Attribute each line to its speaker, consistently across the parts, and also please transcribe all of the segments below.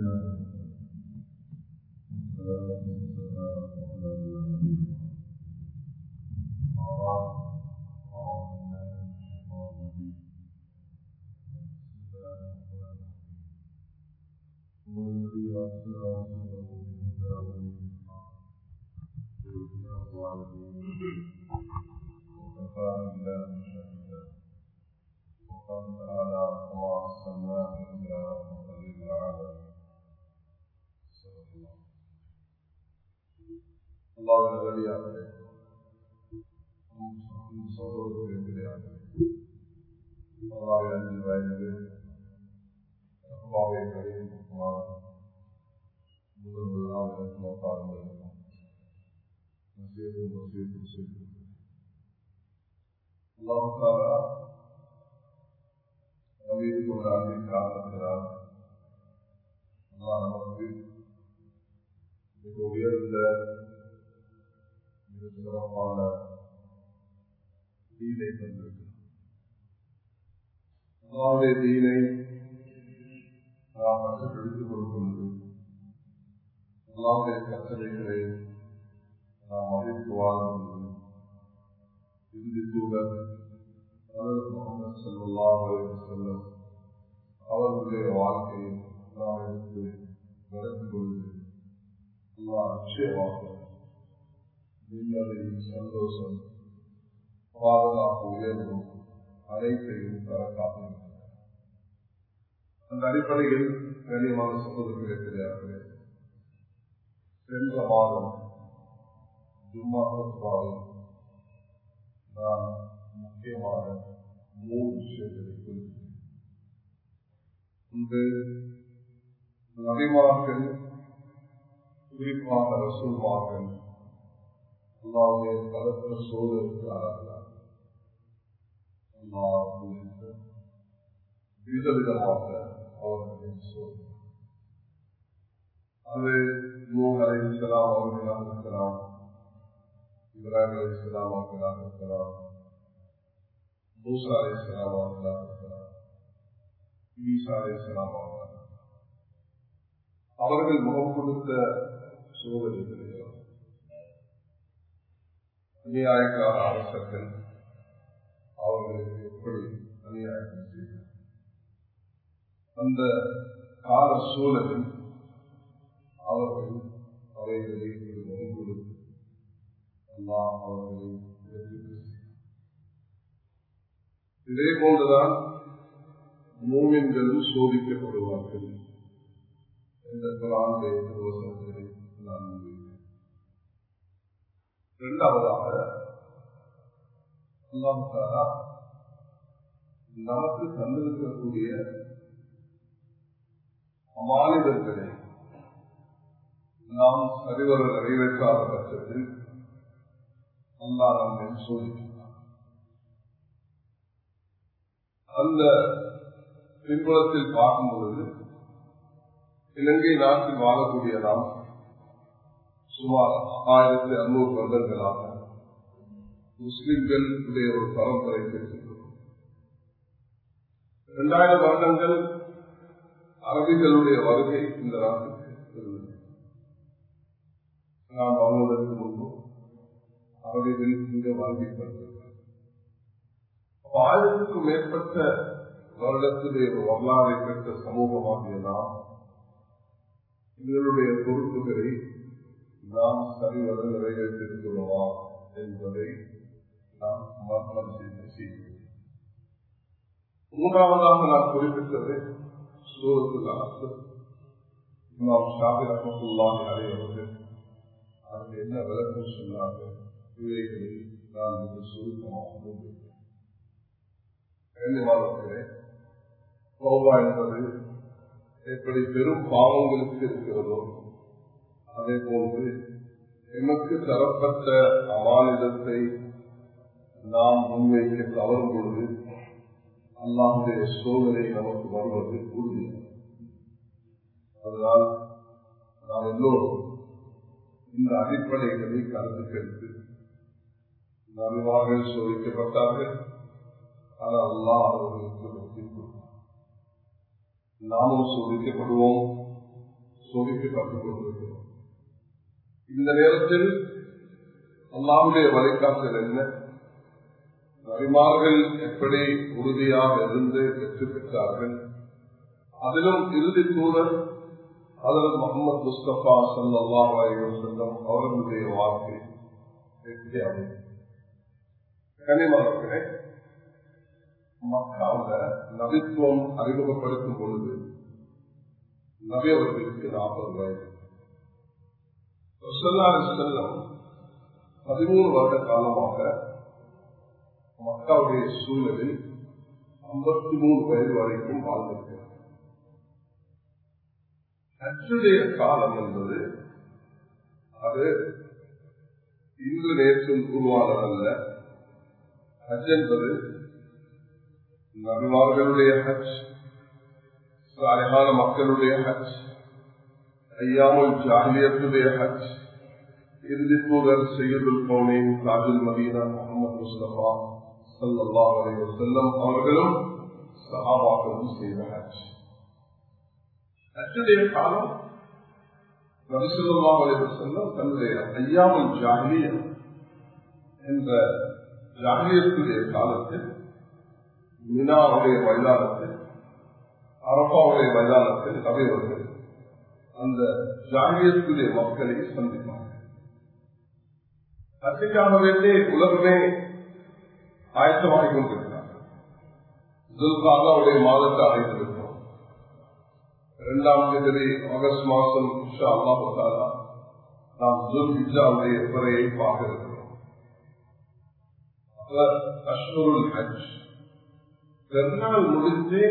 Speaker 1: தீனை நாம் கற்றுப்பிடித்துக் கொள்வது அல்லாஹ்வுடைய கட்டளைகளை நாம் மதித்து வாழ்வது இறுதி தூதர் முஹம்மது ஸல்லல்லாஹு அலைஹி வஸல்லம் அவர்களுடைய வாழ்க்கையை நாம் எடுத்து நடந்து கொள்வது அல்லாஹ் நிச்சயமாக நிம்மதி, சந்தோஷம், பாதுகாப்பு, உயர்வும் அனைத்தையும் தரக்காக அந்த அடிப்படையில் கண்ணியமான சகோதரர்களே தெரியார்களே, சென்ற மாதம் ஜும்மா ஹுத்பாவில் நான் முக்கியமான 3 விஷயங்களை குறிப்பிட்டேன். இன்று நபிமார்கள், குறிப்பாக ரசூல்மார்கள் அல்லாஹ்வுடைய பலத்த சோதனைக்காரர்களாக விதவிதமாக அவர்களின் சோதனை. அது நூஹ் அலைஹிஸ்ஸலாம் அவர்களாக இருக்கலாம், இப்ராஹிம் அலைஹிஸ்ஸலாம் அவர்களாக இருக்கலாம், மூசா அலைஹிஸ்ஸலாம் அவர்களாக இருக்கலாம், ஈசா அலைஹிஸ்ஸலாம் அவர்களாக இருக்கலாம். அவர்கள் முகம் கொடுத்த சோதனைகளை அநியாயக்கார அரசர்கள் அவர்களுக்கு எப்படி அநியாயம் செய்தார், அந்த கால சூழலில் அவர்கள் அவைகளை முகம் கொடுத்து அல்லாஹ் அவர்களை இதே போன்றுதான் மூமின்களும் சோதிக்கப்படுவார்கள் என்ற குர்ஆனுடைய வசனத்தை நான் முன்வைத்தேன். இரண்டாவதாக அல்லாஹ் தஆலா நமக்கு தந்திருக்கக்கூடிய அமானிதர்களை நாம் சரிவர நிறைவேற்றாத பட்சத்தில் அல்லாஹ் நம்மை சோதிக்கிறார். அந்த பின்புலத்தில் பார்க்கும்பொழுது இலங்கை நாட்டில் வாழக்கூடிய நாம் சுமார் 1600 வருடங்களாக முஸ்லிம்களுடைய ஒரு பரம்பரை பெற்றிருக்கிறோம். 2000 வருடங்கள் அரபிகளுடைய வருகை இந்த நாட்டுக்கு இருந்தது. நாம் அவர்களுக்கு முன்பு அரபிகள் இங்கே வருகின்றார்கள். 1000க்கும் மேற்பட்ட வருடத்துடைய ஒரு வரலாறை பெற்ற சமூகமாகிய நாம் எங்களுடைய பொறுப்புகளை நாம் சரிவர நிறைவேற்றிருக்கிறோமா என்பதை நாம் மறுபரிசீலனை செய்கிறோம். மூன்றாவதாக நான் குறிப்பிட்டது சூரத்துல் அஸ்ர். இமாம் ஷாஃபி ரஹ்மத்துல்லாஹி அலைஹி அவர்கள் அதற்கு என்ன விளக்கம் சொன்னார்கள், இவைகளை நான் மிக சுருக்கமாக முன்வைத்தேன். தௌபா என்பது எப்படி பெரும் பாவங்களுக்கு இருக்கிறதோ அதே போன்று எமக்கு தரப்பட்ட அமானிதத்தை நாம் முன்வைக்க தவறும் பொழுது அல்லாஹ்வுடைய சோதனை நமக்கு வருவது உறுதியாகும். அதனால் நாம் எல்லோரும் இந்த அடிப்படைகளை கருத்துக்கெடுத்து நபிமார்கள் சோதிக்கப்பட்டார்கள், ஆனால் அல்லாஹ் அவர்களுக்கு வெற்றி கொடுத்தார். நாமும் சோதிக்கப்படுவோம், சோதிக்கப்பட்டுக் கொண்டிருக்கிறோம். இந்த நேரத்தில் அல்லாஹ்வுடைய வழிகாட்டல் என்ன, நபிமார்கள் எப்படி உறுதியாக இருந்து வெற்றி பெற்றார்கள், அதிலும் இறுதி தூதர் ஹஜ்ரத் முஹம்மது முஸ்தபா ஸல்லல்லாஹு அலைஹி வஸல்லம் அவர்களுடைய வாழ்க்கை எப்படி அமைந்தது. கனிமர்களே, மக்காவுல நபித்துவம் அறிமுகப்படுத்தும் பொழுது நபி அவர்களுக்கு 40 வயது. ஸல்லல்லாஹு அலைஹி வஸல்லம் 13 வருட காலமாக மக்காவுடைய சூழலில் 53 வயது வரைக்கும் வாழ்ந்திருக்கிறார். ஹஜ்ஜுடைய காலம் என்பது அது இன்று நேற்று உருவானதல்ல. ஹஜ் என்பது நபிமார்களுடைய ஹஜ், சாலிஹான மக்களுடைய ஹஜ், ஐயாமுல் ஜாஹிலியத்துடைய ஹஜ், இறுதி தூதர் சையதுல் கௌனைன் தாஜுல் மதீனா முஹம்மது முஸ்தபா ஸல்லல்லாஹு அலைஹி வஸல்லம் அவர்களும் சஹாபாக்களும் செய்த ஹஜ். ஹஜ்ஜுடைய காலம் நபி ஸல்லல்லாஹு அலைஹி வஸல்லம் தன்னுடைய ஐயாமுல் ஜாஹிலியா என்ற ஜாஹிலியத்துடைய காலத்தில் மினாவுடைய மைதானத்தில், அரபாவுடைய மைதானத்தில் நபி அவர்கள் அந்த ஜாஹிலியத்துடைய மக்களை சந்திப்பார்கள். அதற்காக வேண்டி உலகமே ஆயத்தமாகிக் கொண்டிருக்கிறார்கள். துல்காதாவுடைய மாதத்தை அடைந்திருக்கிறோம். 2ஆம் தேதி ஆகஸ்ட் மாதம் இன்ஷா அல்லாஹ் தஆலா நாம் துல்ஹிஜ்ஜாவுடைய பிறையை பார்க்க இருக்கிறோம். அஷ்ஹுருல் ஹஜ் பெருநாள் முடிஞ்சு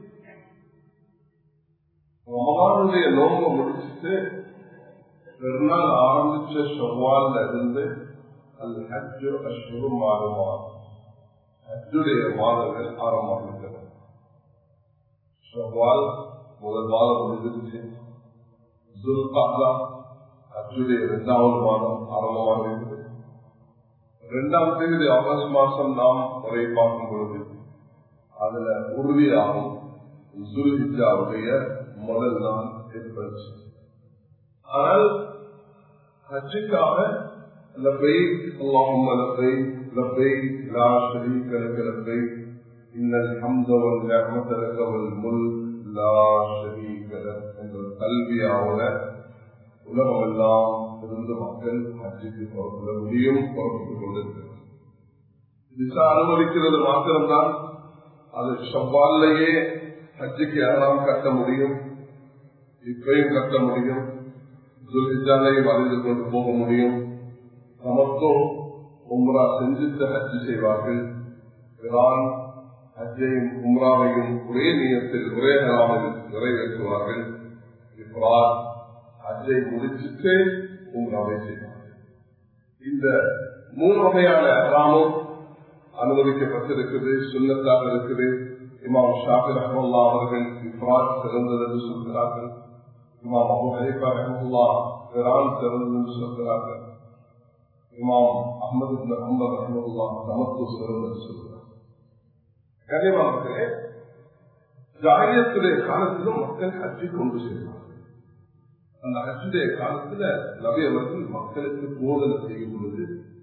Speaker 1: ரமலானுடைய நோன்பை முடிச்சுட்டு பெருநாள் ஆரம்பிச்ச ஷவ்வால்ல இருந்து அல் ஹஜ்ஜு அஷ்ஹுரு மாதம் ஹஜ்ஜுடைய மாதங்கள் ஆரம்பமாகின்றன. ஷவ்வால் முதல் மாதம் முடிஞ்சிருச்சு. துல்கஅதா ஹஜ்ஜுடைய 2வது மாதம் ஆரம்பமாகிறது. 2ஆம் தேதி ஆகஸ்ட் மாதம் நாம் முறை பார்க்கும் பொழுது அதுல உறுதியாகும் துல்ஹிஜ்ஜாவுடைய முதல் நாள் ஏற்படுச்சு. ஆனால் ஹஜ்ஜுக்காக லப்பைக் அல்லாஹும்ம லப்பைக் லப்பைக் லா ஷரீக லக லப்பைக் இன்னல் ஹம்த வல் நிஅமத லக வல் முல்க் லா ஷரீக லக் என்ற தல்பியாவோட உலகமெல்லாம் இருந்து மக்கள் ஹஜ்ஜுக்கு புறப்பட முடியும், புறப்பட்டுக் கொண்டிருக்கிறது. விசா அனுமதிக்கிறது மாத்திரம்தான். அது ஷவ்வால்லையே ஹஜ்ஜுக்கு யாரெல்லாம் கட்ட முடியும், இப்பையும் கட்ட முடியும், துல்ஹிஜ்ஜாலையும் அறிந்து கொண்டு போக முடியும். நமக்கும் உம்ரா செஞ்சுட்டு ஹஜ்ஜு செய்வார்கள். பிரான் ஹஜ்ஜையும் உம்ராவையும் ஒரே நியத்தில் ஒரே ஹராமில் நிறைவேற்றுவார்கள். இப்ரான் ஹஜ்ஜை முடிச்சுட்டு உம்ராவை செய்வார்கள். இந்த 3 வகையான ஹராமும் அனுமதிக்கப்பட்டிருக்குது, சுன்னத்தாக இருக்குது. இமாம் ஷாஃபி ரஹ்மத்துல்லாஹி அவர்கள் இஃப்ராத் சிறந்தது என்று சொல்கிறார்கள். இமாம் அபூ ஹனீஃபா ரஹ்மத்துல்லாஹி கிரான் சிறந்தது என்று சொல்கிறார்கள். இமாம் அஹ்மது இப்னு ஹம்பல் ரஹ்மத்துல்லாஹி தமத்து சிறந்தது என்று சொல்கிறார்கள். கனிமானவர்களே, ஜாஹிலியத்துடைய காலத்திலும் மக்கள் ஹஜ்ஜை கொண்டு செல்வார்கள். அந்த ஹஜ்ஜுடைய காலத்துல நபி அவர்கள் மக்களுக்கு போதனை செய்யும் பொழுது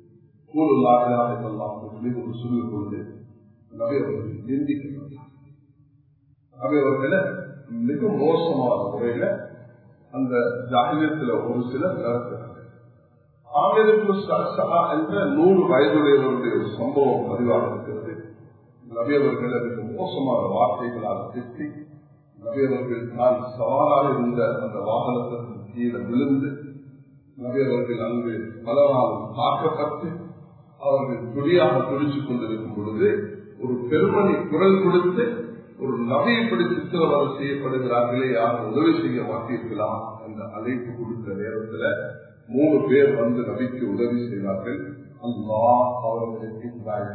Speaker 1: சொல்லும் பொழுது நபி அவர்கள் நிந்திக்கிறார். நபி அவர்களை மிக மோசமான முறையில அந்த ஜாஹிலியத்துல ஒரு சிலர் நடக்கிறார்கள். ஆமிருக்கு சஹா என்ற 100 வயதுடையவருடைய ஒரு சம்பவம் பதிவாக இருக்கிறது. நபி அவர்களை மிக மோசமான வார்த்தைகளால் திட்டி நபி அவர்கள் நான் சவாலாக இருந்த அந்த வாகனத்திற்கு கீழே விழுந்து நபி அவர்கள் அங்கு பலராலும் தாக்கப்பட்டு அவர்கள் துடியாக துடித்துக் கொண்டிருக்கும் பொழுது ஒரு பெருமணி குரல் கொடுத்து ஒரு நபி இப்படி சித்திரவதை செய்யப்படுகிறார்களே, யாரும் உதவி செய்ய மாட்டீர்களா என்ற அழைப்பு கொடுத்த நேரத்தில் 3 பேர் வந்து நபிக்கு உதவி செய்தார்கள். அல்லாஹ் அவர்களுக்கு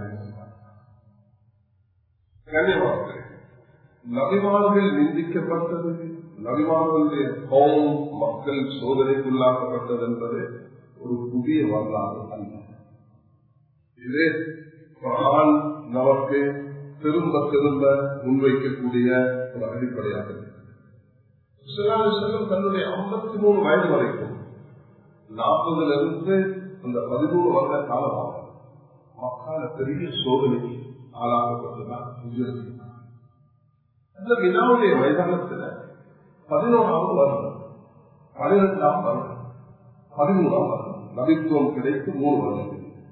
Speaker 1: கண்ணியமானவர்களே, நபிமார்கள் நிந்திக்கப்பட்டது, நபிமார்களுடைய கௌம் மக்கள் சோதனைக்குள்ளாக்கப்பட்டது என்பது ஒரு புதிய வரலாறு அல்ல. இது குர்ஆன் நமக்கு திரும்ப திரும்ப முன்வைக்கக்கூடிய ஒரு அடிப்படையாக தன்னுடைய 53 வயது வரைக்கும் 40 அந்த 13 வருட காலமாக மக்கால பெரிய சோதனைக்கு ஆளாகப்பட்டுதான். அந்த வினாவுடைய மைதானத்தில் 11ஆவது வருடம் 12ஆம் வருடம் 13ஆம் வருடம் நபித்துவம் கிடைத்து 3 வருடம்.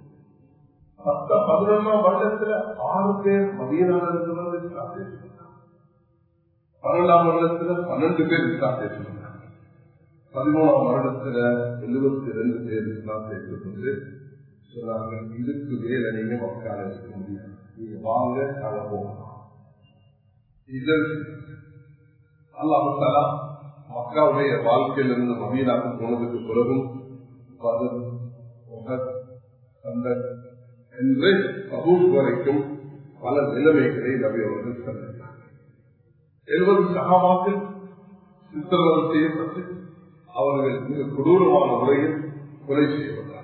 Speaker 1: 11ஆம் வருடத்துல 6 பேர் மதீனாவிலிருந்து வந்து இஸ்லாம் ஏற்றுக்கொண்டார். 12ஆம் வருடத்துல 12 பேர் இஸ்லாம் ஏற்றுக்கொண்டார். 13ஆம் வருடத்துல 72 பேர் இஸ்லாம் ஏற்றுக்கொண்டு சொன்னார்கள், இதுக்கு மேல நீங்க மக்கால இருக்க முடியாது, நீங்க வாங்க நாங்க போகலாம். இதற்கு அல்லாஹ் தஆலா மக்காவுடைய வாழ்க்கையிலிருந்து மதீனாவுக்கு போனதுக்கு பிறகும் பத்ர், உஹத், கந்தக் என்று தபூக் வரைக்கும் பல நிலைமைகளை நபி அவர்கள் சந்தித்தார். 70 சஹாபாக்கள் சித்திரவதை செய்யப்பட்டு அவர்கள் மிக கொடூரமான முறையில் கொலை செய்யப்பட்டார்.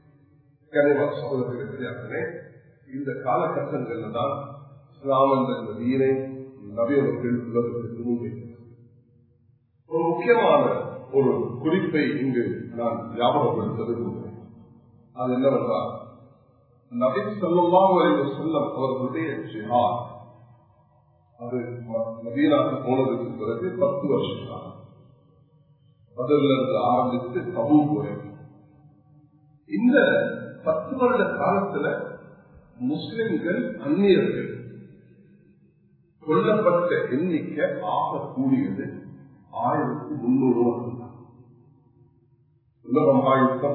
Speaker 1: சகோதரர்களே, இந்த காலகட்டங்களில் தான் இஸ்லாம் என்ற தீனை நபி அவர்கள் உலகத்திற்கு முன்வைத்தார். ஒரு முக்கியமான ஒரு குறிப்பை இங்கு நான் ஞாபகப்படுத்துகிறேன். அது என்னவென்றால், நபி ஸல்லல்லாஹு அலைஹி வஸல்லம் அவர்களுடைய ஜிஹாத் அது மதீனாவுக்கு போனதுக்கு பிறகு 10 வருஷம் காலம். பத்ரிலிருந்து ஆரம்பித்து தபூக் வரைக்கும் இந்த 10 வருட காலத்துல முஸ்லிம்கள் அந்நியர்கள் கொல்லப்பட்ட எண்ணிக்கை ஆக கூடியது 1300. உலகம் ஆயுத்தம்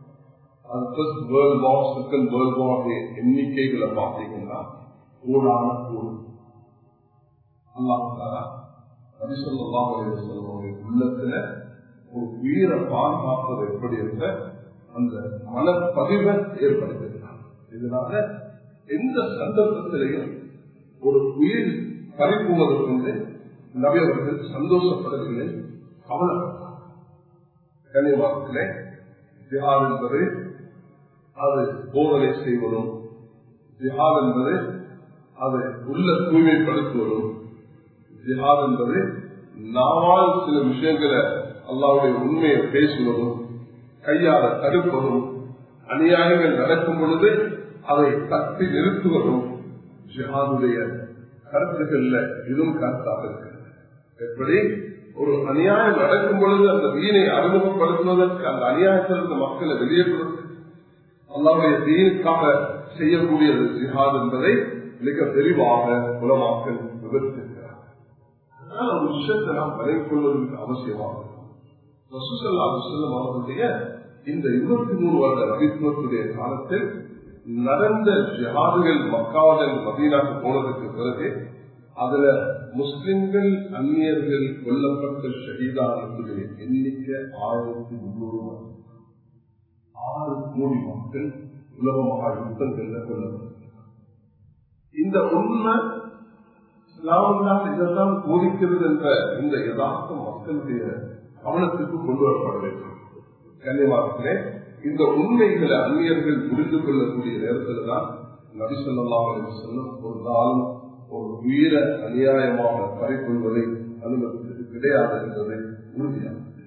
Speaker 1: எண்ணிக்கைகளை பார்த்தீங்கன்னா கோடான கோடு. அல்லாஹ் தஆலா நபி ஸல்லல்லாஹு அலைஹி வஸல்லம் உள்ளத்துல ஒரு உயிரை பாதுகாப்பது எப்படி என்ற அந்த மனப்பதிவை ஏற்படுத்தினார். இதனால எந்த சந்தர்ப்பத்திலையும் ஒரு உயிர் பறிப்புவது கொண்டு நபி அவர்கள் சந்தோஷப்படவில்லை, கவலைப்பட்டார். கனிவாக்கிலே ஜிஹாத் என்பது அது போதனை செய்வதும், ஜிஹாத் என்பது அது உள்ள தூய்மைப்படுத்துவதும், ஜிஹாத் என்பது நாவால் சில விஷயங்களை அல்லாஹ்வுடைய உண்மையை பேசுவதும், கையால தடுப்பதும், அநியாயங்கள் நடக்கும் பொழுது அதை தட்டி நிறுத்துவதும் ஜிஹாதுடைய கருத்துக்கள்ல இதுவும் கருத்தாக இருக்கிறது. எப்படி ஒரு அநியாயம் நடக்கும் பொழுது அந்த தீனை அறிமுகப்படுத்துவதற்கு, அந்த அநியாயத்திலிருந்து மக்களை வெளியேற்றுவது அல்லாஹ்வுடைய தீனுக்காக செய்யக்கூடியது ஜிஹாத் என்பதை மிக தெளிவாக உலமாக்கள் விவரித்திருக்கிறார். அதனால் ஒரு விஷயத்தை நாம் விலகிக் கொள்வதற்கு அவசியமாகும். ரசூல் ஸல்லல்லாஹு அலைஹி வஸல்லம் அவர்களுடைய இந்த 23 வருட நபித்துவத்துடைய காலத்தில் நடந்த ஜிஹாதுகள் மக்காவுடன் மதீனாவுக்கு போனதுக்கு பிறகு அதுல முஸ்லிம்கள் அந்நியர்கள் கொல்லப்பட்ட ஷஹீதானத்துடைய எண்ணிக்கை 1300. 6 கோடி மக்கள் உலகமாக யுத்தங்கள்ல கொல்லப்பட்டார். இந்த உண்மை இஸ்லாமில் இதெல்லாம் போதிக்கிறது என்ற இந்த யதார்த்தம் மக்களுடைய கவனத்துக்கு கொண்டு வரப்பட வேண்டும். கண்ணியமானே, இந்த உண்மைகளை அந்நியர்கள் புரிந்து கொள்ளக்கூடிய நேரத்தில் தான் நபி ஸல்லல்லாஹு அலைஹி வஸல்லம் ஒரு நாளும் ஒரு உயிரை அநியாயமாக பறிக்கொள்வதை அனுமதித்தது கிடையாது என்பதை உறுதியானது.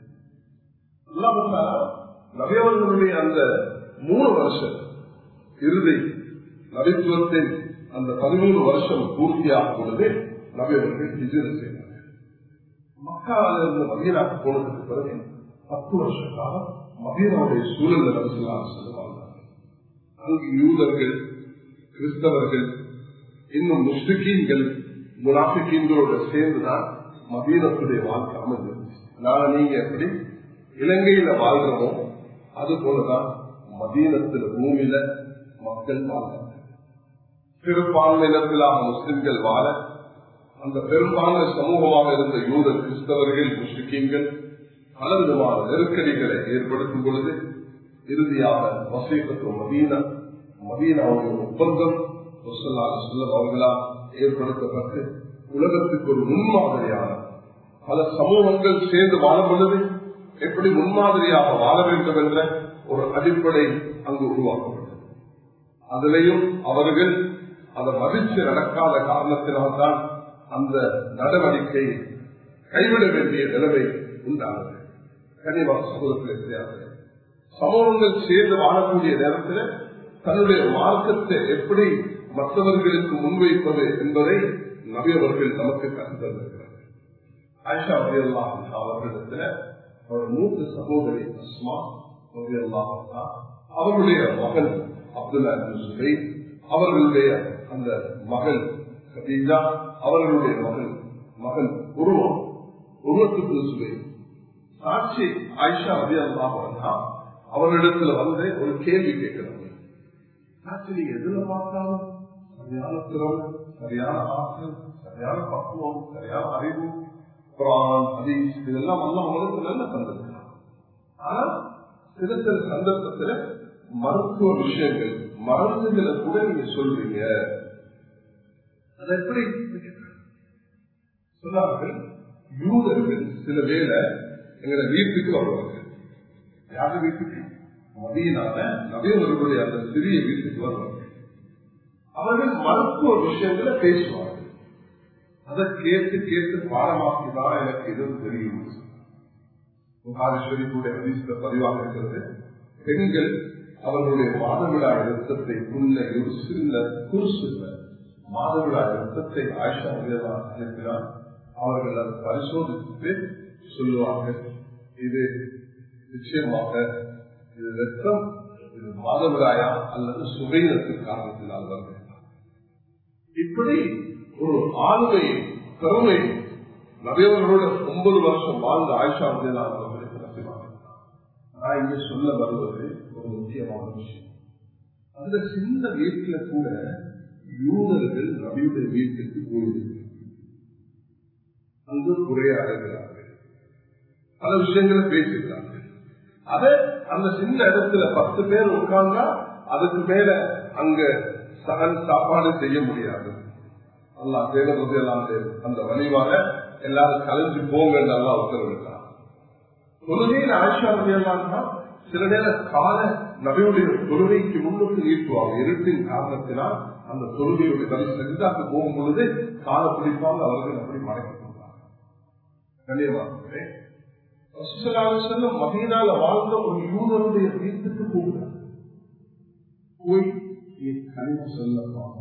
Speaker 1: நபி அவர்களுடைய அந்த 3 வருஷம் இறுதி நபித்துவத்தின் அந்த 13 வருஷம் பூர்த்தியாகும் பொழுது நபி அவர்கள் ஹிஜ்ரத் செய்தார்கள். மக்காவிலிருந்து மதீனாவுக்கு போனதுக்கு பிறகு 10 வருஷ காலம் மதீனாவுடைய சூழல் நபி ஸல்லல்லாஹு அலைஹி வஸல்லம் வாழ்ந்தார்கள். அங்கு யூதர்கள், கிறிஸ்தவர்கள், இன்னும் முஸ்லிக்கீன்கள், முனாஃபிகீன்களோடு சேர்ந்துதான் மதீனத்துடைய வாழ்க்கை அமைந்திருந்துச்சு. நீங்க எப்படி இலங்கையில வாழ்றோமோ அது போலதான் மதீனத்துல பூமியில மக்கள் வாழ்ந்தாங்க. பெரும்பான்மையினர்களாக முஸ்லிம்கள் வாழ அந்த பெரும்பான்மை சமூகமாக இருந்த யூத கிறிஸ்தவர்கள், முஸ்லிக்கீன்கள் பலவிதமான நெருக்கடிகளை ஏற்படுத்தும் பொழுது இறுதியாக வசீகத்து மதீனாவுடைய ஒப்பந்தம் அவர்களால் ஏற்படுத்தப்பட்டு உலகத்துக்கு ஒரு முன்மாதிரியான பல சமூகங்கள் சேர்ந்து வாழும் பொழுது எப்படி முன்மாதிரியாக வாழ வேண்டும் என்ற ஒரு அடிப்படை அங்கு உருவாக்கப்பட்டது. அதிலையும் அவர்கள் அதை மதித்து நடக்காத காரணத்தினால்தான் அந்த நடவடிக்கை கைவிட வேண்டிய நிலைமை உண்டானது. கனிவான சமூகத்தில் கிடையாது. சமூகங்கள் சேர்ந்து வாழக்கூடிய நேரத்தில் தன்னுடைய மார்க்கத்தை எப்படி மற்றவர்களுக்கு முன்வைப்பது என்பதை நபி அவர்கள் நமக்கு கற்றுத்தந்திருக்கிறார். ஆயிஷா ரலியல்லாஹு அன்ஹா அவர்களிடத்தில் அவர் மூத்த சகோதரி அஸ்மா ரலியல்லாஹு அன்ஹா, அவர்களுடைய மகன் அப்துல்லா இப்னு சுபைர், அவர்களுடைய அந்த மகள் கதீஜா, அவர்களுடைய மகன் உருவத்துக்கு சுபைர் சாட்சி ஆயிஷா ரலியல்லாஹு அன்ஹா அவர்களிடத்துல வந்து ஒரு கேள்வி கேட்கிறாங்க. சாட்சி, நீங்க எதுல பார்த்தாலும் சரியான திறமை, சரியான ஆற்றல், சரியான பக்குவம், சரியான அறிவு, குர்ஆன், ஹதீஸ் இதெல்லாம் உங்களுக்கு நல்ல தந்திருக்கிறார். ஆனா சில சந்தர்ப்பத்தில் மருத்துவ விஷயங்கள் மருந்துகளை கூட நீங்க சொல்றீங்க. அது எப்படி சொன்னார்கள்? யூதர்கள் சில வேளை எங்களை வீட்டுக்கு வருவாங்க. யாரு வீட்டுக்கு? மதீனால நபியவர்களுடைய அந்த சிறிய வீட்டுக்கு வருவாங்க. அவர்கள் மருத்துவ விஷயங்களை பேசுவார்கள். அதை கேட்டு கேட்டு பாடமாக்கிதான் எனக்கு எதுவும் தெரியும். புகாரீஸ்வரியுடைய ஹதீஸ்ல பதிவாக இருக்கிறது, பெண்கள் அவர்களுடைய மாதவிழா இரத்தத்தை மாதவிழா இரத்தத்தை ஆயிஷா அனுப்பினால் அவர்கள் அதை பரிசோதித்து சொல்லுவார்கள், இது நிச்சயமாக இது ரத்தம், இது மாதவிழாயா அல்லது சுகையினத்தின் காரணத்தினால் வருகிறது. இப்படி ஒரு ஆளுமை திறமை நபியவர்களோட 9 வருஷம் வாழ்ந்த ஆயிஷா அவர்களுக்கு நசிவாங்க. நான் இங்க சொல்ல வருவது ஒரு முக்கியமான விஷயம். அந்த சின்ன வீட்டுல கூட யூதர்கள் நபியுடைய வீட்டுக்கு போயிருக்கிறார்கள். அங்கு உரையாடுகிறார்கள், பல விஷயங்களை பேசுகிறார்கள். அதை அந்த சின்ன இடத்துல 10 பேர் உட்கார்ந்தா அதுக்கு மேல அங்க சகன் சாப்பாடு செய்ய முடியாது. அல்லா தேவலாம் அந்த வழிவாக எல்லாரும் கலைஞ்சு போங்க நல்லா உத்தரவிட்டார். தொழுகையில் ஆயிஷா ரலியல்லாஹு சில நேரம் கால நபியுடைய தொழுகைக்கு முன்னுக்கு நீட்டுவாங்க. இருட்டின் காரணத்தினால் அந்த தொழுகையுடைய சரிதாக்கு போகும் பொழுது கால பிடிப்பாங்க. அவர்கள் அப்படி மறைக்க கொண்டாங்க. கண்ணியமானவர்களே, மதீனால வாழ்ந்த ஒரு யூதருடைய வீட்டுக்கு போகிறார். போய் கனிம சொல்லலாம்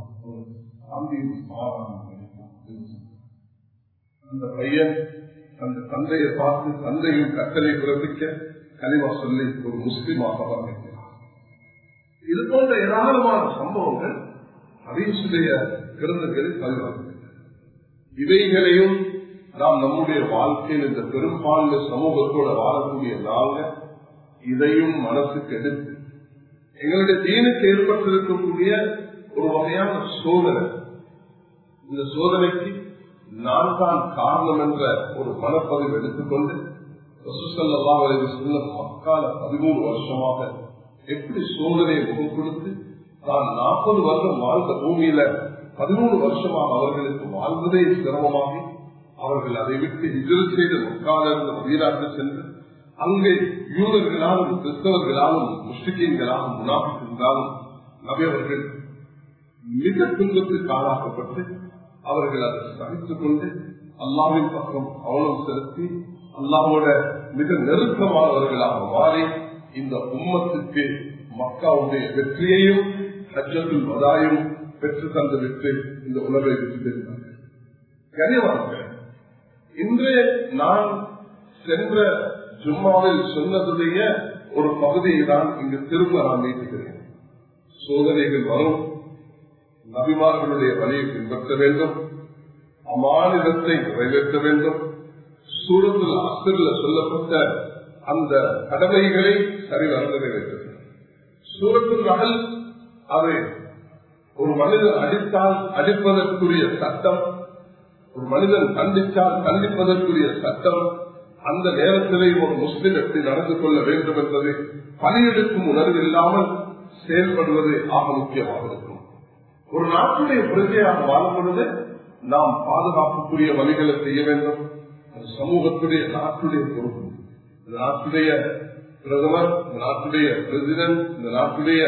Speaker 1: அந்த பையன் அந்த தந்தையை பார்த்து தந்தையின் கட்டளை பிறப்பிக்க கனிமா சொல்லி ஒரு முஸ்லிமாக ஆரம்பிக்கிறார். இது போன்ற ஏராளமான சம்பவங்கள் ஹதீஸுடைய கிரந்தங்களில் பதிவாகிறது. இவைகளையும் நாம் நம்முடைய வாழ்க்கையில் இந்த பெரும்பான்மை சமூகத்தோட வாழக்கூடிய நாங்கள் இதையும் மனசுக்கு எடுத்து எங்களுடைய தீனுக்கு ஏற்பட்டிருக்கக்கூடிய ஒரு வகையான சோதனை, இந்த சோதனைக்கு நான் தான் காரணம் என்ற ஒரு மனப்பதிவு எடுத்துக்கொண்டு மக்கால 13 வருஷமாக எப்படி சோதனையை முகம் கொடுத்து தான் 40 வருடம் வாழ்ந்த பூமியில 13 வருஷமாக அவர்களுக்கு வாழ்வதே சிரமமாகி அவர்கள் அதை விட்டு ஹிஜ்ரத் செய்து மக்காலிருந்து மதீனாவுக்கு சென்று அங்கே யூதர்களாலும் கிறிஸ்தவர்களாலும் முஸ்லிம்களாலும் முனாஃபிக்குகளாலும் நபி அவர்கள் மிக துன்பத்துக்கு ஆளாக்கப்பட்டு அவர்கள் அதை சகித்துக் கொண்டு அல்லாஹ்வின் பக்கம் கவனம் செலுத்தி அல்லாஹ்வோட மிக நெருக்கமானவர்களாக மாறி இந்த உம்மத்துக்கு மக்காவுடைய வெற்றியையும் ஹஜ்ஜத்துல் வதாயும் பெற்று தந்துவிட்டு இந்த உலகை விட்டுவிட்டார்கள். கனிவார்கள், இன்றைய நான் சென்ற ஜும்மாவில் சொன்னதுடைய ஒரு பகுதியை தான் இங்கு திரும்ப நான் நீட்டுகிறேன். சோதனைகள் வரும், நபிமார்களுடைய வழியை பின்பற்ற வேண்டும், அமானிதத்தை நிறைவேற்ற வேண்டும், சூரத்துல் அஸ்ரில் சொல்லப்பட்ட அந்த கடமைகளை சரிவர நிறைவேற்ற வேண்டும். சூரத்துல் ரஹல் அதை ஒரு மனிதன் அடித்தால் அடிப்பதற்குரிய சட்டம், ஒரு மனிதன் கண்டித்தால் கண்டிப்பதற்குரிய சட்டம், அந்த நேரத்திலே ஒரு முஸ்லிம் எப்படி நடந்து கொள்ள வேண்டும் என்பது பணியெடுக்கும் உணர்வு இல்லாமல் செயல்படுவது ஆக முக்கியமாக இருக்கும். ஒரு நாட்டுடைய பிரஜையாக வாழும் பொழுது நாம் பாதுகாப்புக்குரிய வழிகளை செய்ய வேண்டும். சமூகத்துடைய நாட்டுடைய பொறுப்பு. இந்த நாட்டுடைய பிரதமர், இந்த நாட்டுடைய பிரசிடென்ட், இந்த நாட்டுடைய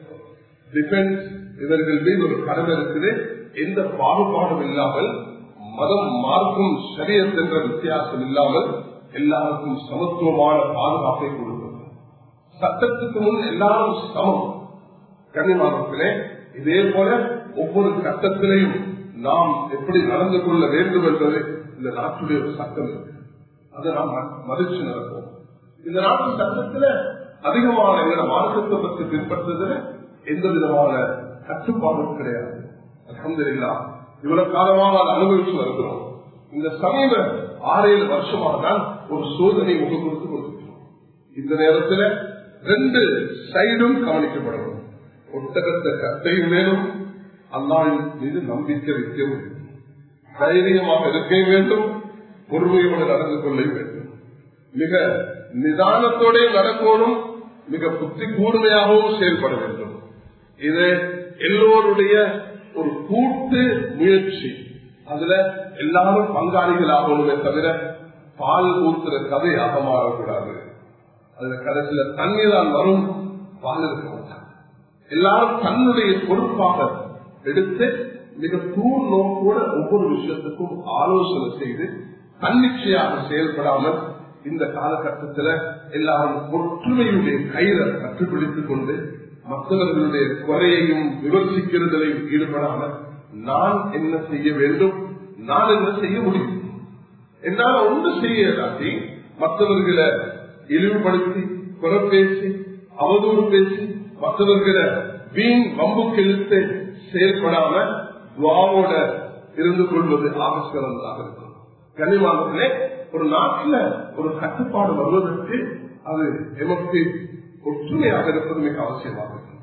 Speaker 1: டிஃபென்ஸ், இவர்கள் மீது ஒரு கடமை இருக்குது. எந்த பாகுபாடும் இல்லாமல் மதம் மார்க்கும் ஷரியத் என்ற வித்தியாசம் இல்லாமல் எல்லாருக்கும் சமத்துவமான பாதுகாப்பை கொடுத்தது. சட்டத்துக்கு முன் எல்லாரும் சமம். கண்ணியமானவர்களே, இதே போல ஒவ்வொரு கட்டத்திலையும் நாம் எப்படி நடந்து கொள்ள வேண்டும் என்பது இந்த நாட்டுடைய ஒரு சட்டம் இருக்கு. அதை நாம் மதிச்சு நடப்போம். இந்த நாட்டு சட்டத்துல அதிகமான எங்களோட மார்க்கத்தை பற்றி பின்பற்றுவதில் எந்த விதமான கட்டுப்பாடும் கிடையாது. அல்ஹம்துலில்லாஹ் இவ்வளவு காலமாக அதை அனுபவிச்சு வருகிறோம். இந்த சமீப 6-7 வருஷமாக தான் ஒரு சோதனை முகம் கொடுத்து கொண்டிருக்கிறோம். இந்த நேரத்தில் 2 சைடும் கவனிக்கப்படணும். ஒட்டகத்தை கட்டையும் வேணும், அல்லாஹ்வின் மீது நம்பிக்கை வைக்க வேண்டும், தைரியமாக இருக்க வேண்டும், பொறுமையோடு நடந்து கொள்ள வேண்டும், மிக நிதானத்தோட நடக்கணும், மிக புத்தி கூர்மையாகவும் செயல்பட வேண்டும். இது எல்லோருடைய ஒரு கூட்டு முயற்சி. அதுல எல்லாரும் பங்காளிகளாகணுமே தவிர பால் ஊத்துற கதையாக மாறக்கூடாது. அதுல கடைசியில தண்ணீர் தான் வரும், பால் இருக்க மாட்டாங்க. எல்லாரும் தன்னுடைய பொறுப்பாக எடுத்து மிக தூர் நோக்கோட ஒவ்வொரு விஷயத்துக்கும் ஆலோசனை செய்து தன்னிச்சையாக செயல்படாமல் இந்த காலகட்டத்தில் எல்லாரும் ஒற்றுமையுடைய கயிறை கற்றுப்பிடித்துக் கொண்டு மற்றவர்களுடைய குறையையும் விமர்சிக்கிறதிலையும் ஈடுபடாமல் நான் என்ன செய்ய வேண்டும், நான் என்ன செய்ய முடியும், என்னால ஒன்று செய்யலாட்டி மற்றவர்களை இழிவுபடுத்தி குறை பேசி அவதூறு பேசி மற்றவர்களை வீண் வம்புக்கு இழுத்து செயல்படாம துவாவோட இருந்து கொள்வது ஆவசியமாக இருக்கும். கனிவானே ஒரு நாட்டில் ஒரு கட்டுப்பாடு வருவதற்கு அது எமக்கு ஒற்றுமையாக இருப்பது மிக அவசியமாக இருக்கும்.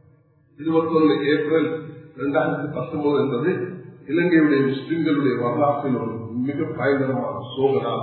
Speaker 1: 21 ஏப்ரல் 2019 என்பது இலங்கையுடைய முஸ்லிம்களுடைய வரலாற்றில் ஒரு மிக பயங்கரமான சோதனை.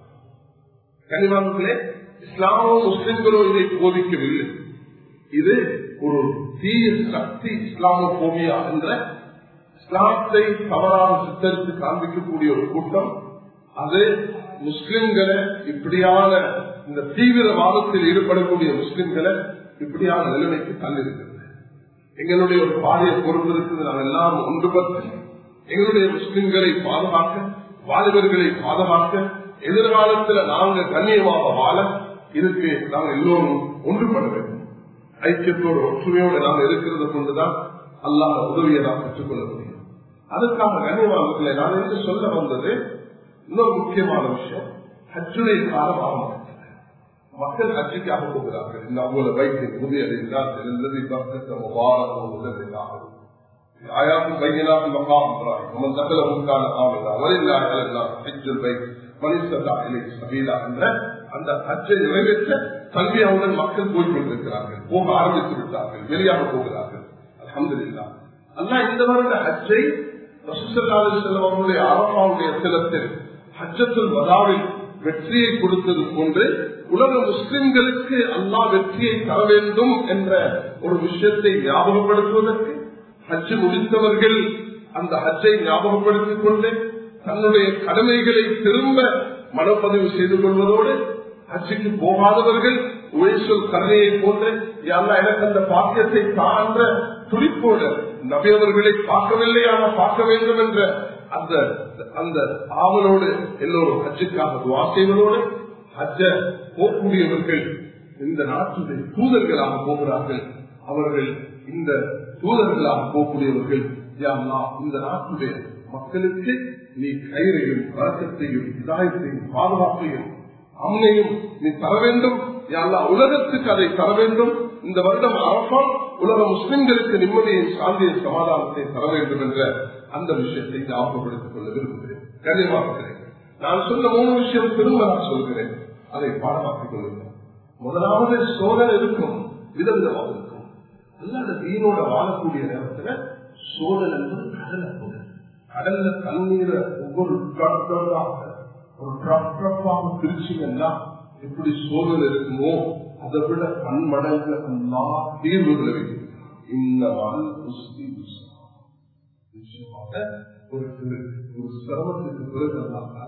Speaker 1: கனிவானே இஸ்லாமோ முஸ்லிம்களோ இதை போதிக்கவில்லை. இது ஒரு தீய சக்தி இஸ்லாமோபியா என்ற இஸ்லாத்தை தவறாக சித்தரித்து காண்பிக்கக்கூடிய ஒரு கூட்டம். அது முஸ்லிம்களை இப்படியான இந்த தீவிரவாதத்தில் ஈடுபடக்கூடிய முஸ்லிம்களை இப்படியான நிலைமைக்கு தள்ளிருக்கிறது. எங்களுடைய ஒரு பாரிய பொறுப்பு இருக்குது. நாம் எல்லாம் ஒன்றுபட்டு எங்களுடைய முஸ்லிம்களை பாதுகாக்க, வாலிபர்களை பாதுகாக்க, எதிர்காலத்தில் நாங்கள் கண்ணியமாக வாழ இதுக்கு நாங்கள் எல்லோரும் ஒன்றுபட வேண்டும். ஐக்கியத்தோடு ஒற்றுமையோடு நாம் இருக்கிறத கொண்டுதான் அல்லாஹ் உதவியை நாம் பெற்றுக்கொள்ள முடியும். அதுக்காக கண்ணியமானவர்களை நான் என்று சொல்ல வந்தது இன்னொரு முக்கியமான விஷயம். ஹஜ்ஜுடைய காலம் ஆரம்பம். மக்கள் ஹஜ்ஜுக்காக போகிறார்கள். இந்த அவ்வளவு வயசு உதவியடைந்தால் எழுந்தது பக்கத்தை முபாரகம் உதவியாக ஆயாவும் பையனாக மகாம் நம்ம தகவல உண்டான ஆவதா வரையில்லாத ஹஜ்ஜுல் பை மனிதா இலை சபீலா என்ற அந்த ஹஜ்ஜை நிறைவேற்ற கல்வியாவுடன் மக்கள் போய் கொண்டிருக்கிறார்கள், போக ஆரம்பித்து விட்டார்கள், வெளியாக போகிறார்கள். அல்ஹம்துலில்லாஹ் அல்லாஹ் இந்த வருட ஹஜ்ஜை ரசூலுல்லாஹி அலைஹி வஸல்லம் அவர்களுடைய அரஃபாவுடைய தினத்தில் ஹஜ்ஜத்துல் வதாவில் வெற்றியை கொடுத்தது போன்று உலக முஸ்லிம்களுக்கு அல்லாஹ் வெற்றியை தர வேண்டும் என்ற ஒரு விஷயத்தை ஞாபகப்படுத்துவதற்கு ஹஜ் முடித்தவர்கள் அந்த ஹஜ்ஜை ஞாபகப்படுத்திக் கொண்டு தன்னுடைய கடமைகளை திரும்ப மனப்பதிவு செய்து கொள்வதோடு ஹஜ்ஜுக்கு போகாதவர்கள் உயர்சொல் கருணையை போன்று யாரெல்லாம் எனக்கு அந்த பாக்கியத்தை தாண்ட துடிப்போடு நபியவர்களை பார்க்கவில்லை ஆனால் பார்க்க வேண்டும் என்ற அந்த ஆவலோடு எல்லோரும் ஹஜ்ஜுக்காக துவா செய்வதோடு ஹஜ்ஜ போகக்கூடியவர்கள் இந்த நாட்டுடைய தூதர்களாக போகிறார்கள். அவர்கள் இந்த தூதர்களாக போகக்கூடியவர்கள் இந்த நாட்டுடைய மக்களுக்கு நீ கயிறையும் வழக்கத்தையும் இதாயத்தையும் பாதுகாப்பையும் அம்மையும் நீ தர வேண்டும். உலகத்துக்கு அதை தர வேண்டும். இந்த வருடம் அரபா உலக முஸ்லிம்களுக்கு நிம்மதியை சாந்தியை சமாதானத்தை தர வேண்டும் என்ற அந்த விஷயத்தை ஞாபகப்படுத்திக் கொள்ள விரும்புகிறேன். கண்டிப்பாக நான் சொன்ன 3 விஷயம் திரும்ப நான் சொல்கிறேன், அதை பாடமாக்கிக் கொள்ளுங்கள். முதலாவது சோதனை இருக்கும், விதவிதமாக இருக்கும். அல்லாத தீனோட வாழக்கூடிய நேரத்துல சோதனை என்பது கடலை போல, கடல்ல தண்ணீரை ஒவ்வொரு ஒரு பிரிச்சுங்கன்னா எப்படி சோதனை இருக்குமோ அதை விட பன்மடங்கு எல்லா தீர்வுகளை வைக்கும். இந்த ஒரு சிரமத்துக்கு பிறகு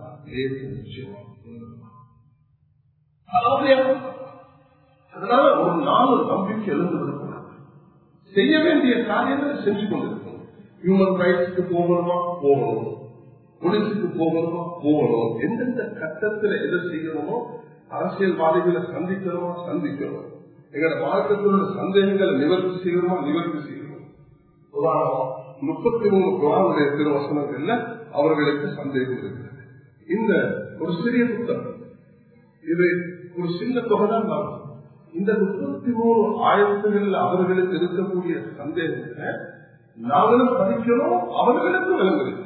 Speaker 1: அதனால ஒரு நாள் நம்பிக்கை எழுந்துவிடக்கூடாது. செய்ய வேண்டிய காரியங்களை செஞ்சு கொண்டிருக்கணும். ஹியூமன் ரைட்ஸ்க்கு போகணுமா போகணும், போலீஸுக்கு போகணுமா போகணும், எந்தெந்த கட்டத்துல எதை செய்யணுமோ அரசியல்வாதிகளை சந்திக்கணுமா சந்திக்கணும், எங்களோட மார்க்கத்தோட சந்தேகங்களை நிவர்த்தி செய்யணுமா நிவர்த்தி செய்யணும். 33 குர்ஆனுடைய திருவசனங்கள்ல அவர்களுக்கு சந்தேகம் இருக்கிறது. இந்த ஒரு சிறிய புத்தகம், இது ஒரு சின்ன தொகைதான் தான். இந்த 33 ஆயத்துகளில் அவர்களுக்கு இருக்கக்கூடிய சந்தேகங்களை நாங்களும் படிக்கணும், அவர்களுக்கும் விளங்கணும்.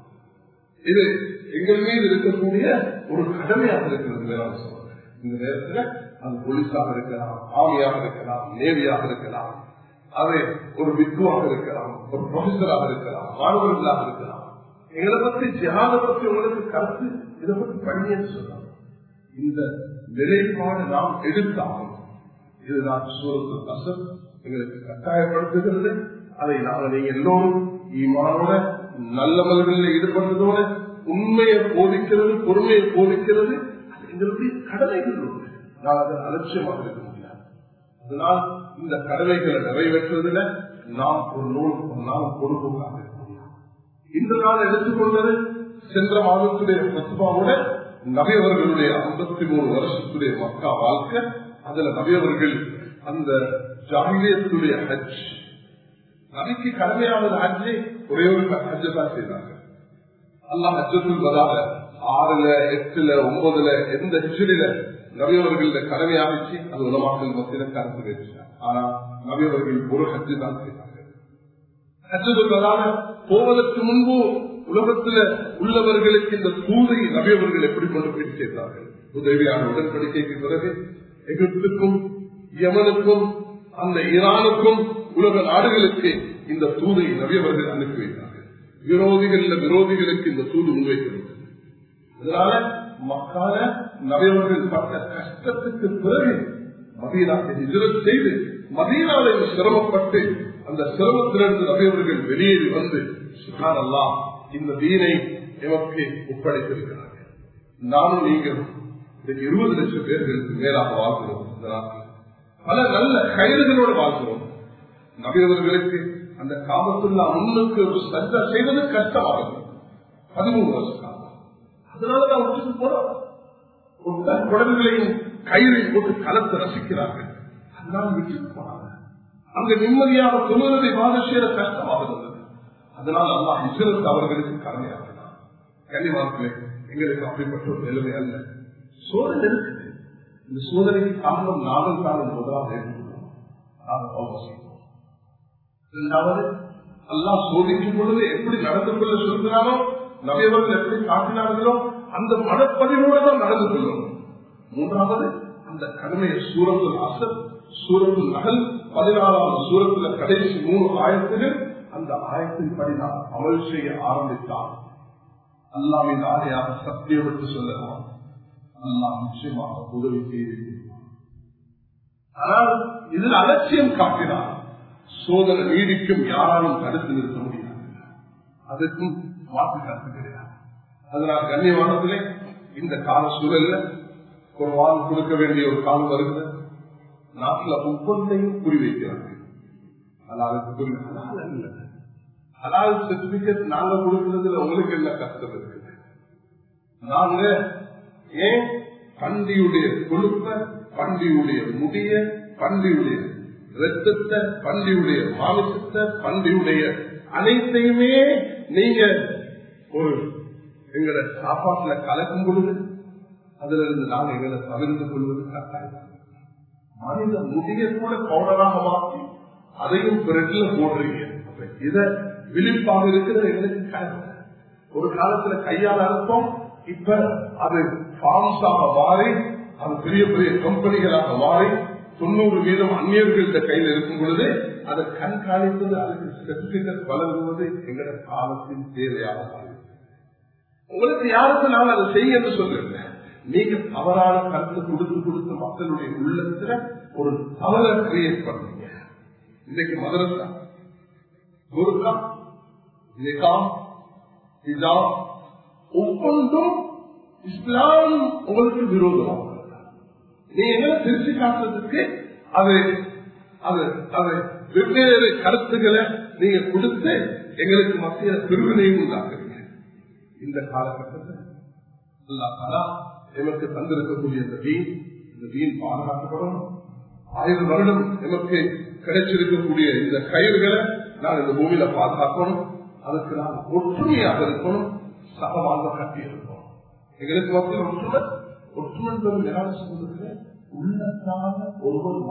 Speaker 1: இது எங்கள் மீது இருக்கக்கூடிய ஒரு கடமையாக இருக்கிறது. இந்த நேரத்தில் அது போலீஸாக இருக்கலாம், ஆர்மியாக இருக்கலாம், நேவியாக இருக்கலாம், அது ஒரு வித்வாக இருக்கலாம், ஒரு ப்ரொஃபஸராக இருக்கலாம், மாணவர்களாக இருக்கலாம். எங்களை பற்றி ஜிஹாத பற்றி உங்களுக்கு கருத்து இதை பற்றி படிங்கன்னு சொல்றாங்க. இந்த நிலைப்பாடு நாம் எடுத்தாலும் இதுதான் சூரத்துல் அஸ்ர் எங்களுக்கு கட்டாயப்படுத்துகிறது. அதை நாங்கள் நீங்க எல்லோரும் ஈமானோட நல்லவர்களில் ஈடுபடுறதோட உண்மையை போதிக்கிறது, பொறுமையை போதிக்கிறது எங்களுடைய கடமைகள். நான் அதை அலட்சியமாக இருக்க முடியாது. அதனால் இந்த கடமைகளை நிறைவேற்றுவதில் நாம் ஒரு நூல் பொறுப்புகளாக இருக்க முடியாது. இந்த நாள் எடுத்துக்கொண்டது சென்ற மாதத்துடைய பத்மாவோட நபியவர்களுடைய 53 வருஷத்துடைய மக்கா வாழ்க்கை. அதுல நபியவர்கள் அந்த ஜாகிலியத்துடைய ஹஜ், நபிக்கு கடமையானது ஹஜ்ஜை ஒரே ஒரு ஹஜ்ஜை தான் செய்தாங்க. அல்லாஹ் ஹஜ்ஜத்துல் வதால 6ல 8ல 9ல எந்த ஹிஜ்ரில நபியவர்கள கடமையாகிச்சு. அது உலமாக்கள் மத்தியில கருத்து பேசினார். ஆனா நபியவர்கள் ஒரு ஹஜ்ஜு தான் செய்தாங்க. ஹஜ்ஜத்துல் வதால போவதற்கு முன்பு உலகத்துல உள்ளவர்களுக்கு இந்த தூதை நபியவர்கள் எப்படி கொண்டு போய் சேர்த்தார்கள். உதவியான உடன்படிக்கைக்கு பிறகு எகிப்துக்கும் யமனுக்கும் அந்த ஈரானுக்கும் உலக நாடுகளுக்கு இந்த தூதை நபியவர்கள் அனுப்பி வைத்தார்கள். விரோதிகளுக்கு இந்த தூது முன்வைக்கப்பட்டது. அதனால மக்கால நபியவர்கள் பட்ட கஷ்டத்துக்கு பிறகு மதீனாவை ஹிஜ்ரத் செய்து மதீனாவை சிரமப்பட்டு அந்த சிரமத்திலிருந்து நபியவர்கள் வெளியேறி வந்து சுப்ஹானல்லாஹ் இந்த தீனை எமக்கு ஒப்படைத்திருக்கிறார்கள். நானும் நீங்கள் 20 லட்சம் பேர்களுக்கு மேலாக வாழ்கிறோம். பல நல்ல கைதுகளோடு வாழ்கிறோம். நபியவர்களுக்கு அந்த காபத்துல்லா முன்னுக்கு ஒரு சஜ்ஜா செய்வது கஷ்டமாகும். 13 வருஷ காலம். அதனாலதான் விட்டுட்டு போறோம். குடல்களையும் கயிறை போட்டு கலத்து ரசிக்கிறார்கள். அதனால விட்டுட்டு போறாங்க. அங்க நிம்மதியாக தொழுவதை வாதசேர கஷ்டமாக இருந்தது. அதனால் அல்லாஹ் ஹிஜ்ரத் அவர்களுக்கு கடமையாகிறார். கனிவாக்களே, எங்களுக்கு அப்படிப்பட்ட ஒரு நிலைமை அல்ல. சோதனை இருக்குது. இந்த சோதனைக்கு காரணம் நாங்கள் காலம் முதலாக ஏற்றுக்கொள்வோம். நாங்கள் அவசியம். இரண்டாவது, அல்லாஹ் சோதிக்கும் பொழுது எப்படி நடந்து கொள்ள சொல்கிறாரோ, நபியவர்கள் எப்படி காட்டினார்களோ அந்த மனப்பதிவோடு தான் நடந்து கொள்ளணும். மூன்றாவது, அந்த கடமையை சூரத்துல் அஸ்ர், சூரத்துல் நஹல் 14வது சூரத்துல கடைசி 3 ஆயத்துகள், அந்த ஆயத்தின்படி நாம் அமல் செய்ய ஆரம்பித்தால் அல்லாஹ்வின் ஆணையாக சத்தியம் விட்டு சொல்லலாம், அல்லாஹ் நிச்சயமாக உதவி செய்திருக்கிறார். ஆனால் இதில் அலட்சியம் காட்டினார் சோதனை நீடிக்கும், யாராலும் தடுத்து நிறுத்த முடியாது. அதற்கும் மாற்று கருத்து கிடையாது. அதனால் கண்ணியமானதிலே இந்த கால சூழல்ல குர்ஆன் கொடுக்க வேண்டிய ஒரு காலம் வருகிறது. நாட்டில் ஒவ்வொன்றையும் குறிவைக்கிறார்கள். ஹலால் சர்டிபிகேட் நாங்க கொடுக்கிறதுல உங்களுக்கு என்ன கஷ்டம் இருக்குது? நாங்க ஏன் பண்டியுடைய கொழுப்ப, பண்டியுடைய முடிய, பண்டியுடைய ரத்தத்தை, பண்டியுடைய மாமிசத்தை, பண்டியுடைய அனைத்தையுமே நீங்க ஒரு எங்களை சாப்பாட்டுல கலக்கும் பொழுது அதுல இருந்து நாங்க எங்களை தவிர்த்து கொள்வது கட்டாயம். மனித முடிய கூட பவுடராக மாற்றி அதையும் பிரெட்ல போடுறீங்க. இத விழிப்பாக இருக்கிறது எங்களுக்கு கஷ்டம். ஒரு காலத்துல கையால் அறுப்போம், இப்ப அது ஃபார்ம்ஸாக மாறி, அது பெரிய பெரிய கம்பெனிகளாக மாறி 90% அந்நியர்கள கையில் இருக்கும் பொழுது அதை கண்காணிப்பது, அதுக்கு சர்டிபிகேட் வழங்குவது எங்களோட காலத்தின் தேவையாக மாறி. உங்களுக்கு யாருக்கு நான் அதை செய்ய என்று சொல்லுங்க. நீங்க தவறான கருத்து கொடுத்து மக்களுடைய உள்ளத்துல ஒரு தவறை கிரியேட் பண்ணுங்க. இன்னைக்கு மதரசா, குருக்கா, நிகாம், ஹிஜாப் ஒவ்வொன்றும் இஸ்லாம் உங்களுக்கு விரோதமாக நீங்க எங்களை திருச்சி காட்டுறதுக்கு அது வெவ்வேறு கருத்துக்களை நீங்க கொடுத்து எங்களுக்கு மத்திய பிரிவினையும் உண்டாக்குறீங்க. இந்த காலகட்டத்தில் அல்லாஹ் எமக்கு தந்திருக்கக்கூடிய இந்த வீண் பாதுகாக்கப்படணும். 1000 வருடம் எமக்கு கிடைச்சிருக்கக்கூடிய இந்த கயிறுகளை நான் இந்த பூமியில பாதுகாக்கணும். அதுக்கு நான் ஒற்றுமையாக இருக்கணும், சகவாழ்வ கட்டி இருக்கணும். எங்களுக்கு மக்கள் ஒற்றுமை உள்ளத்தான ஒருவர்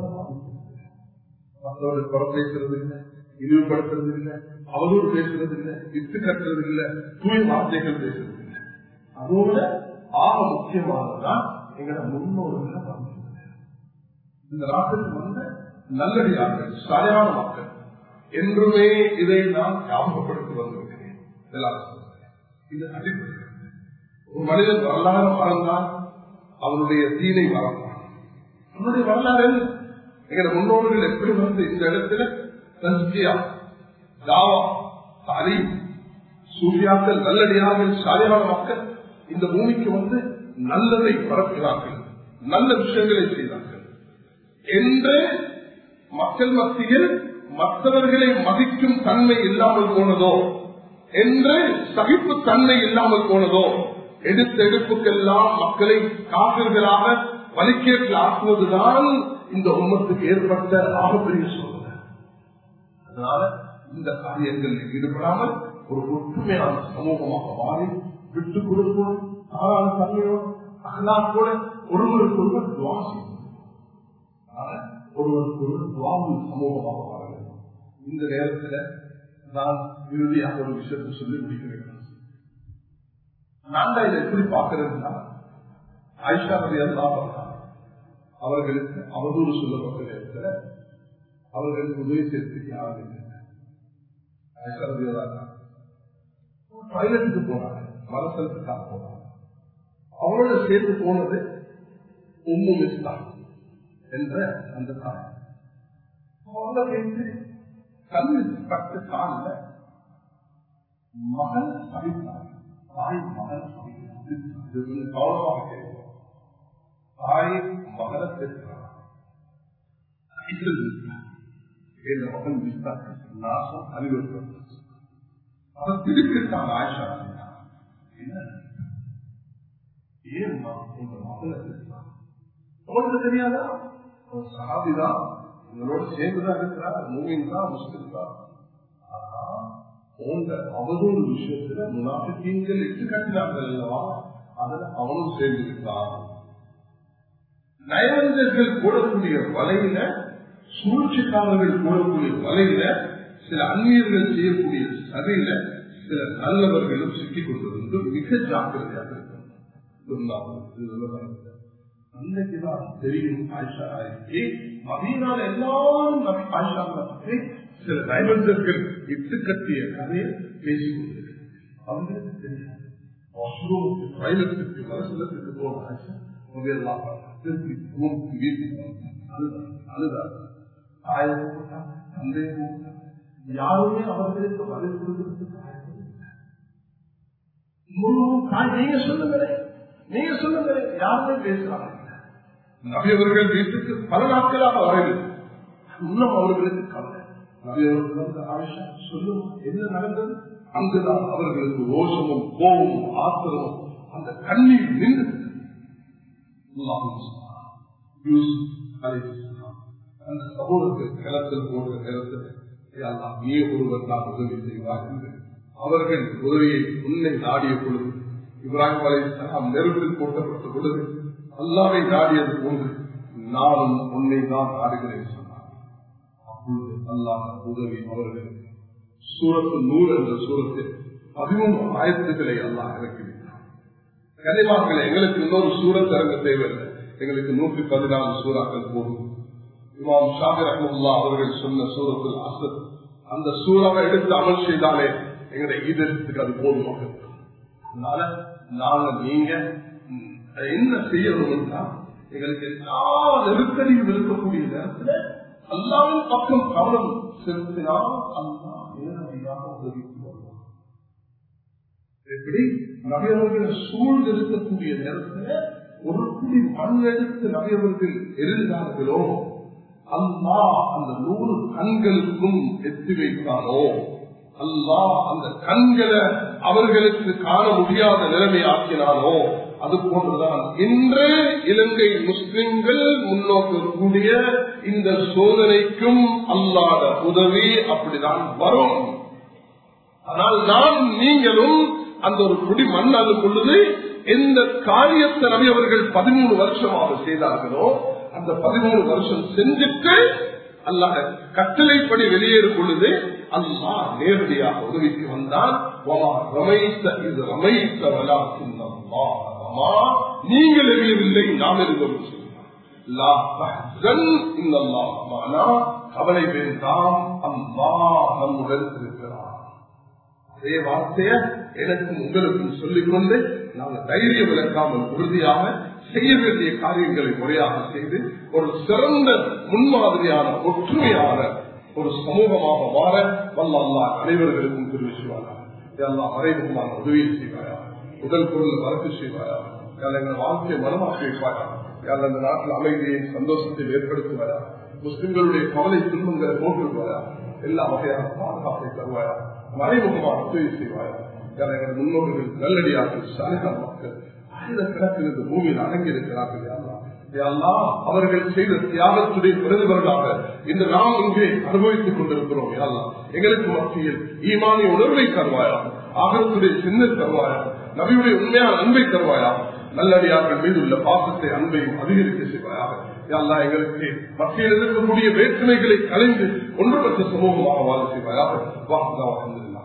Speaker 1: மற்றவரை குறை பேசுறது இல்லை, இழிவுபடுத்துறது இல்லை, அவதூறு பேசுறது இல்லை, வித்து கட்டுறது இல்லை, தூய வார்த்தைகள் பேசுறது இல்லை. அதோட ஆக முக்கியமானதுதான் எங்களோட முன்னோர்கள் வந்து இந்த நாட்டுக்கு வந்த நல்லடியார்கள், சரியான மக்கள் என்றுமே இதை நான் ஞாபகப்படுத்தி வந்திருக்கிறேன். இது அடிப்படை. ஒரு மனிதன் வரலாறு வாழ்ந்தான், அவனுடைய தீனை வளர்ந்தான். அவனுடைய வரலாறு எங்களோட முன்னோர்கள் எப்படி வந்து இந்த இடத்துல தஸ்கியா, தாவா, தாலீம், சூஃபியாக்கள், நல்லடியார்கள், சாலியான மக்கள் இந்த பூமிக்கு வந்து நல்லதை பரப்புகிறார்கள், நல்ல விஷயங்களை செய்தார்கள் என்று மக்கள் மத்தியில் மற்றவர்களை மதிக்கும் தன்மை இல்லாமல் போனதோ, என்று சகிப்பு தன்மை இல்லாமல் போனதோ, எடுத்த எடுப்புக்கெல்லாம் மக்களை காவிர்களாக வலிக்கேற்று ஆக்குவதுதான் இந்த உம்மத்துக்கு ஏற்பட்ட ஆகப்பெரிய சூழ்நிலை. அதனால இந்த காரியங்களில் ஈடுபடாமல் ஒரு ஒற்றுமையான சமூகமாக மாறி விட்டுக் கொடுப்போம், தன்மையோடு அகலாக்கோட ஒருவருக்கு ஒருவர் துவா செய்வோம். ஒருவருக்கு ஒரு துவாவின் சமூகமாக மாற வேண்டும். இந்த நேரத்தில் நான் இறுதியாக ஒரு விஷயத்தை சொல்லி முடிக்கிறேன். நான் இதை எப்படி பார்க்கிறேன்னா, ஆயிஷா ரலியல்லாஹு அன்ஹா அவர்களுக்கு அவதூறு சொல்லப்பட்ட நேரத்தில் அவர்களுக்கு உதவி செய்யறதுக்கு யாரும் இல்லை. ஆயிஷா ரலியல்லாஹு அன்ஹா டாய்லெட்டுக்கு போனாங்க, மலசலத்துக்காக போனாங்க. அவரோட சேர்த்து போனது உம்மு மிஸ்தாஹ் என்ற அந்த தாய். கண்ணு பட்டு காணல மகன் சமைத்தார். தாய் மகன் கௌரவமாக கேட்கிறார். தாய் மகனை சேர்க்கிறார். மகன் நாசம் அறிவுறுத்தப்பட்டது. அதை திருப்பிட்டாங்க ஆயிஷா. ஏன்னா உங்க மகனை சேர்க்கிறார். உங்களுக்கு தெரியாதா? சஹாபிதான், உங்களோட சேர்ந்துதான் இருக்கிறார், மூமின் தான், முஸ்லிம் தான். ஆனா உங்க அவதூறு விஷயத்துல முனாஃபிகீன்கள் இட்டு கட்டினார்கள் அல்லவா, அதுல அவனும் சேர்ந்திருக்கிறான். நயவஞ்சர்கள் போடக்கூடிய வலையில, சூழ்ச்சிக்காரர்கள் போடக்கூடிய வலையில, சில அந்நியர்கள் செய்யக்கூடிய சதையில சில நல்லவர்களும் சிக்கிக் கொண்டிருந்து மிக ஜாக்கிரதையாக இருக்கிறார். அன்னைக்குதான் தெரியும் ஆயிஷாவுக்கு மதீனால எல்லாரும் ஆயிஷா பற்றி சில நைவந்தர்கள் இட்டு கட்டிய கதையை பேசிக் கொண்டிருக்கிறார். அவங்களுக்கு தெரியாது. மனசுலத்துக்கு போன ஆயிஷா திருப்பி வீட்டுக்கு அழுதார். யாருமே அவர்களுக்கு பதில் கொடுக்கிறதுக்கு நீங்க சொல்லுங்க, யாருமே பேசுறாங்க. நபியவர்கள் வீட்டுக்கு பல நாட்களாக வரவில்லை. இன்னும் அவர்களுக்கு கவலை. நபியவர்கள் வந்து ஆயிஷா சொல்லும் என்ன நடந்தது. அங்குதான் அவர்களுக்கு ரோஷமும் கோபமும் ஆத்திரமும் அந்த கண்ணீர் நின்று அந்த சகோதரர்கள் கிளத்தில் போன்ற நேரத்தில் நீ ஒருவர் தான் உதவி செய்வார் என்று அவர்கள் உதவியை உன்னை நாடிய பொழுது, இப்ராஹிம் அலைஹிஸ்ஸலாம் நெருப்பில் போட்டப்பட்ட பொழுது அல்லாஹ்வை நாடியது போன்று நானும் உன்னை தான் நாடுகிறேன் சொன்னார். அப்பொழுது அல்லாஹ் உதவி அவர்களுக்கு சூரத்து நூர் என்ற சூரத்தில் 13 ஆயத்துக்களை அல்லாஹ் இறக்கிவிட்டார். கனிமாக்களை எங்களுக்கு இன்னொரு சூரத் இறங்க தேவையில்லை, எங்களுக்கு 114 சூறாக்கள் போதும். இமாம் ஷாஃபி ரஹ்மத்துல்லாஹ் அவர்கள் சொன்ன சூரத்துல் அஸ்ர், அந்த சூறாவை எடுத்து அமல் செய்தாலே எங்களுடைய ஈதத்துக்கு அது போதுமாக இருக்கும். அதனால நாங்க நீங்க என்ன செய்யணும்னா, எங்களுக்கு எல்லா நெருக்கடியும் இருக்கக்கூடிய நேரத்தில் அல்லாஹ்வின் பக்கம் கவனம் செலுத்தினால் அல்லாஹ் நேரடியாக உதவி செய்வார். எப்படி நபியவர்கள் சூழ்ந்து இருக்கக்கூடிய நேரத்தில் ஒரு குடி மண் எடுத்து நபியவர்கள் எரிந்தார்களோ, அல்லாஹ் அந்த 100 கண்களுக்கும் எத்தி வைத்தானோ, அல்லாஹ் அந்த கண்களை அவர்களுக்கு காண முடியாத நிலைமை ஆக்கினானோ அது போன்றுதான் இன்று இலங்கை முஸ்லிம்கள் முன்னோக்கக்கூடிய இந்த சோதனைக்கும் அல்லாத உதவி அப்படிதான் வரும். ஆனால் நான் நீங்களும் அந்த ஒரு குடி மண் அது பொழுது எந்த காரியத்தை நபி அவர்கள் 13 வருஷமாக செய்தார்களோ அந்த 13 வருஷம் செஞ்சுட்டு அல்லாஹ் கட்டளைப்படி வெளியேறும் பொழுது அல்லாஹ் நேரடியாக உதவிக்கு வந்தான். நீங்கள் எரியவில்லை, நாம் எரிந்தோம். கவலை வேண்டாம், அல்லாஹ் நம்முடன் இருக்கிறார். அதே வார்த்தைய எனக்கும் உங்களுக்கும் சொல்லிக்கொண்டு நாங்கள் தைரியம் இழக்காமல் உறுதியாக செய்ய வேண்டிய காரியங்களை முறையாக செய்து ஒரு சிறந்த முன்மாதிரியான ஒற்றுமையான ஒரு சமூகமாக வாழ வல்ல அல்லாஹ் அனைவர்களுக்கும் தெரிவிச்சுவாரா. எல்லாம் மறைமுகமான உதவியை செய்வாயா, முதல் பொருள் வரத்து செய்வாயா, எங்கள் வாழ்க்கையை மனமாக்கி வைப்பாயா, அந்த நாட்டில் அமைதியை சந்தோஷத்தை ஏற்படுத்துவாயா, முஸ்லிம்களுடைய கவலை துன்பங்களை போட்டுவாயா, எல்லா வகையான பாதுகாப்பை தருவாயா, மறைமுகமான உதவி செய்வாயா. எங்கள் முன்னோர்கள் நல்லடியார்கள் சாலையான மக்கள் ஆயிரக்கணக்கில் இந்த பூமியில் அடங்கியிருக்கிறார்கள். அவர்கள் செய்த தியாகத்துடைய பிரதிபலனாக இன்று நாம் இங்கே அனுபவித்துக் கொண்டிருக்கிறோம். எங்களுக்கு மத்தியில் ஈமானிய உணர்வை தருவாயா, ஆகத்துடைய சின்ன தருவாயா, நபியுடைய உண்மையான அன்பை தருவாயா, நல்லடியார்கள் மீது உள்ள பாசத்தை அன்பையும் அதிகரிக்க செய்வாயாக. எங்களுக்கு மத்தியில் இருக்கக்கூடிய வேற்றுமைகளை கலைந்து ஒன்றுபட்ட சமூகமாக வாழ செய்வாயாக.